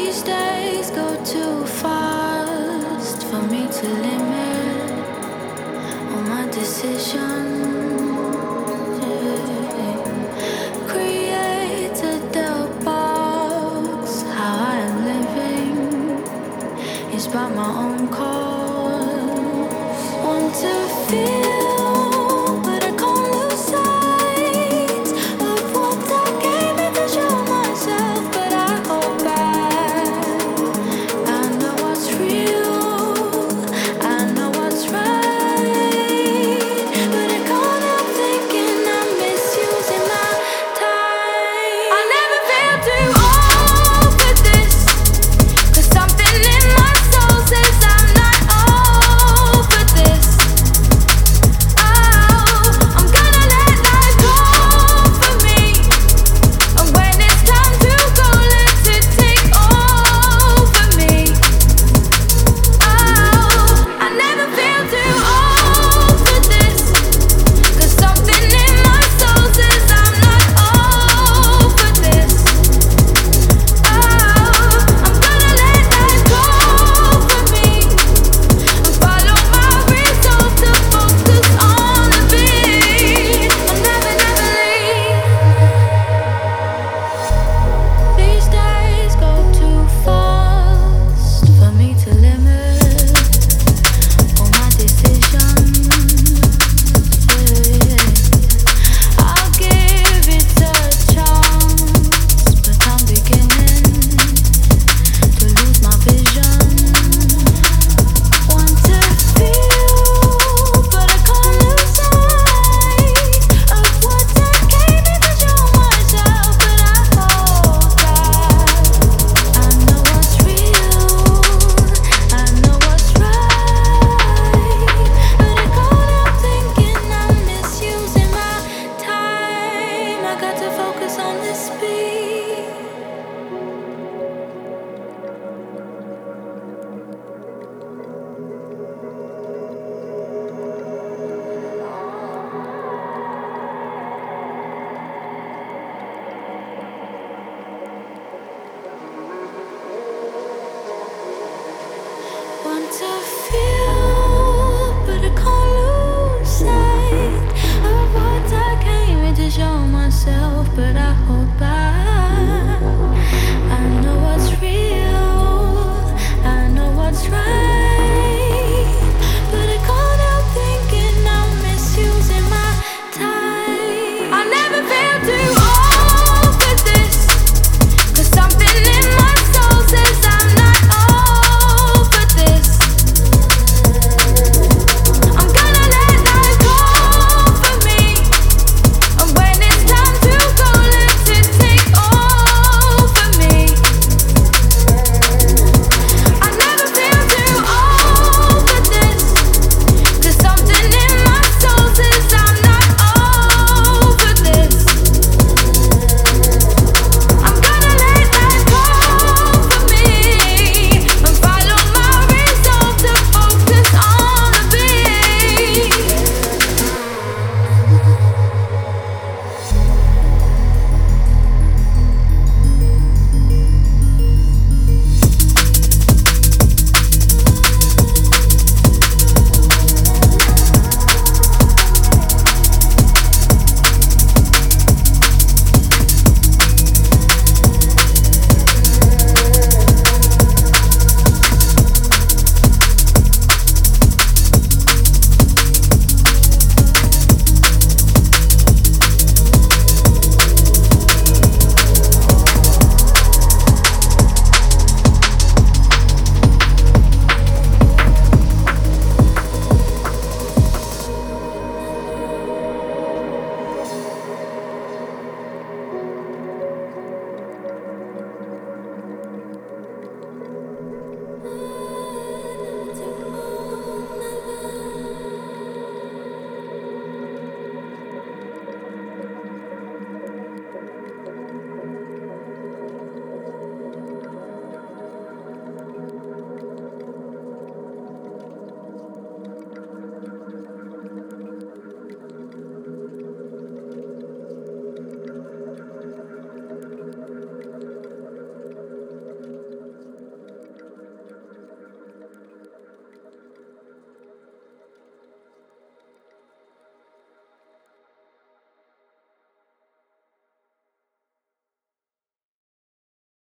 These days go too fast for me to limit all my decisions. Create a Dell box. How I am living is by my own cause. Want to feel, but I can't lose sight of what I came in to show myself. But I hold back. I know what's real, I know what's right, but I can't help thinking I'm misusing my time. I never feel too old for this, 'cause something in my soul says I'm not over this. Oh, I'm gonna let life go for me, and when it's time to go, let it take over me. Oh, I never feel too old for this, 'cause something in my soul says I'm not over this. Oh, I'm gonna let life go for me, and follow my resolve to focus on the beat. I'll never, never leave. These days go too fast for me to limit all my decisions. I'll give it a chance, but I'm beginning to lose my vision. Want to feel, but I can't lose sight of what I came in to show myself. But I hold back. I know what's real, I know what's right, but I can't help thinking I'm misusing my time. I got to focus on this beat. Want to feel, but I can't lose sight of what I came in to show myself. But I